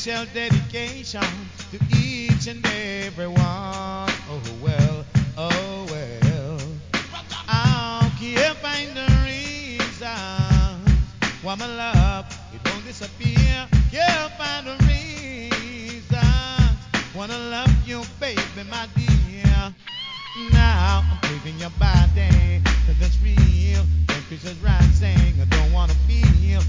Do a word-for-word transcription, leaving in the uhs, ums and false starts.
special dedication to each and every one. Oh well, oh well. How can you find the reason why my love it won't disappear? Can't find the reason wanna love you, baby, my dear. Now I'm craving your body, cause it's real. Temperature's rising, I don't wanna feel